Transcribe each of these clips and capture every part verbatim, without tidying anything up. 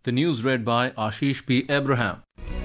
The news read by Ashish P. Abraham.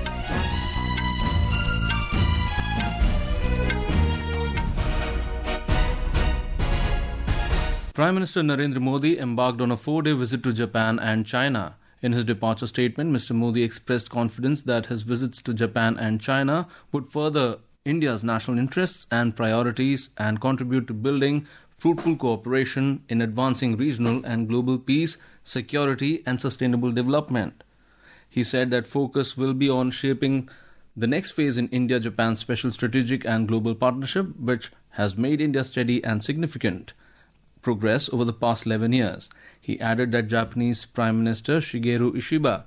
Prime Minister Narendra Modi embarked on a four-day visit to Japan and China. In his departure statement, Mister Modi expressed confidence that his visits to Japan and China would further India's national interests and priorities and contribute to building fruitful cooperation in advancing regional and global peace, security and sustainable development. He said that focus will be on shaping the next phase in India-Japan special strategic and global partnership, which has made India steady and significant progress over the past eleven years. He added that Japanese Prime Minister Shigeru Ishiba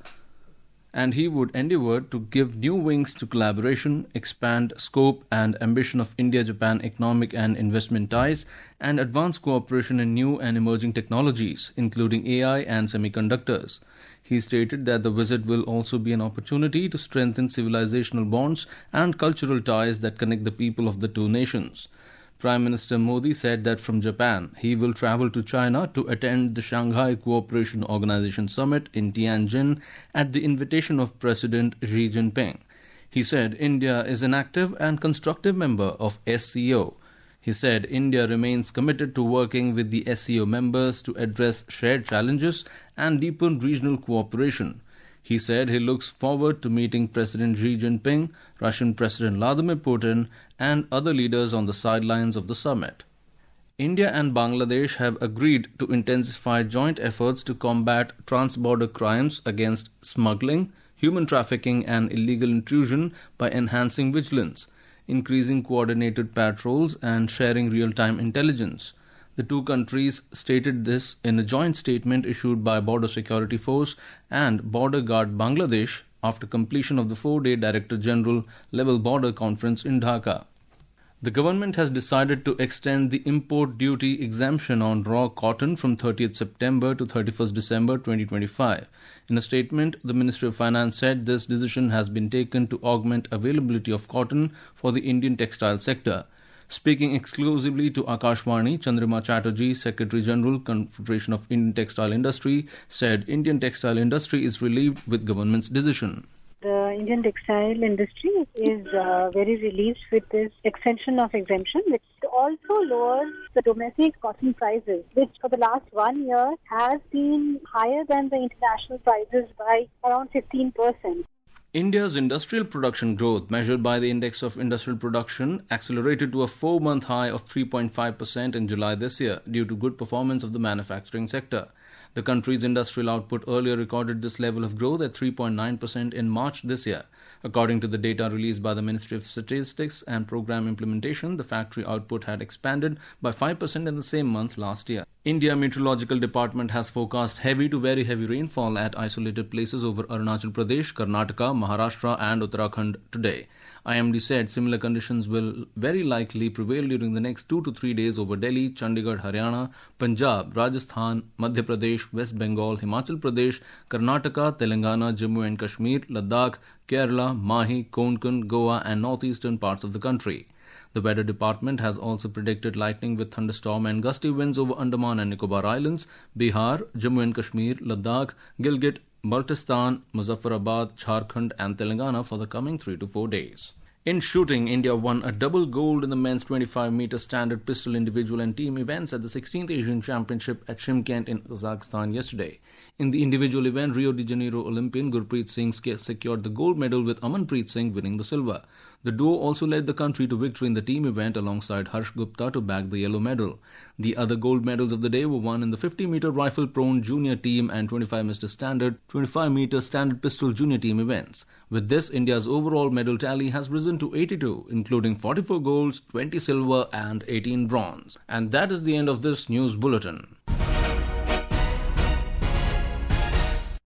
and he would endeavour to give new wings to collaboration, expand scope and ambition of India-Japan economic and investment ties, and advance cooperation in new and emerging technologies, including A I and semiconductors. He stated that the visit will also be an opportunity to strengthen civilizational bonds and cultural ties that connect the people of the two nations. Prime Minister Modi said that from Japan, he will travel to China to attend the Shanghai Cooperation Organization Summit in Tianjin at the invitation of President Xi Jinping. He said India is an active and constructive member of S C O. He said India remains committed to working with the S C O members to address shared challenges and deepen regional cooperation. He said he looks forward to meeting President Xi Jinping, Russian President Vladimir Putin, and other leaders on the sidelines of the summit. India and Bangladesh have agreed to intensify joint efforts to combat trans-border crimes against smuggling, human trafficking, and illegal intrusion by enhancing vigilance, increasing coordinated patrols, and sharing real-time intelligence. The two countries stated this in a joint statement issued by Border Security Force and Border Guard Bangladesh after completion of the four-day Director General level border conference in Dhaka. The government has decided to extend the import duty exemption on raw cotton from thirtieth September to thirty-first December twenty twenty-five. In a statement, the Ministry of Finance said this decision has been taken to augment availability of cotton for the Indian textile sector. Speaking exclusively to Akashvani, Chandrima Chatterjee, Secretary General, Confederation of Indian Textile Industry, said Indian textile industry is relieved with government's decision. The Indian textile industry is uh, very relieved with this extension of exemption, which also lowers the domestic cotton prices, which for the last one year has been higher than the international prices by around fifteen percent. India's industrial production growth, measured by the Index of Industrial Production, accelerated to a four-month high of three point five percent in July this year due to good performance of the manufacturing sector. The country's industrial output earlier recorded this level of growth at three point nine percent in March this year. According to the data released by the Ministry of Statistics and Program Implementation, the factory output had expanded by five percent in the same month last year. India Meteorological Department has forecast heavy to very heavy rainfall at isolated places over Arunachal Pradesh, Karnataka, Maharashtra and Uttarakhand today. I M D said similar conditions will very likely prevail during the next two to three days over Delhi, Chandigarh, Haryana, Punjab, Rajasthan, Madhya Pradesh, West Bengal, Himachal Pradesh, Karnataka, Telangana, Jammu and Kashmir, Ladakh, Kerala, Mahi, Konkan, Goa and northeastern parts of the country. The Weather Department has also predicted lightning with thunderstorm and gusty winds over Andaman and Nicobar Islands, Bihar, Jammu and Kashmir, Ladakh, Gilgit, Baltistan, Muzaffarabad, Jharkhand and Telangana for the coming three to four days. In shooting, India won a double gold in the men's twenty-five meter standard pistol individual and team events at the sixteenth Asian Championship at Shymkent in Kazakhstan yesterday. In the individual event, Rio de Janeiro Olympian Gurpreet Singh secured the gold medal with Amanpreet Singh winning the silver. The duo also led the country to victory in the team event alongside Harsh Gupta to bag the yellow medal. The other gold medals of the day were won in the fifty meter rifle prone junior team and twenty-five meter standard, twenty-five meter standard pistol junior team events. With this, India's overall medal tally has risen to eighty-two, including forty-four golds, twenty silver and eighteen bronze. And that is the end of this news bulletin.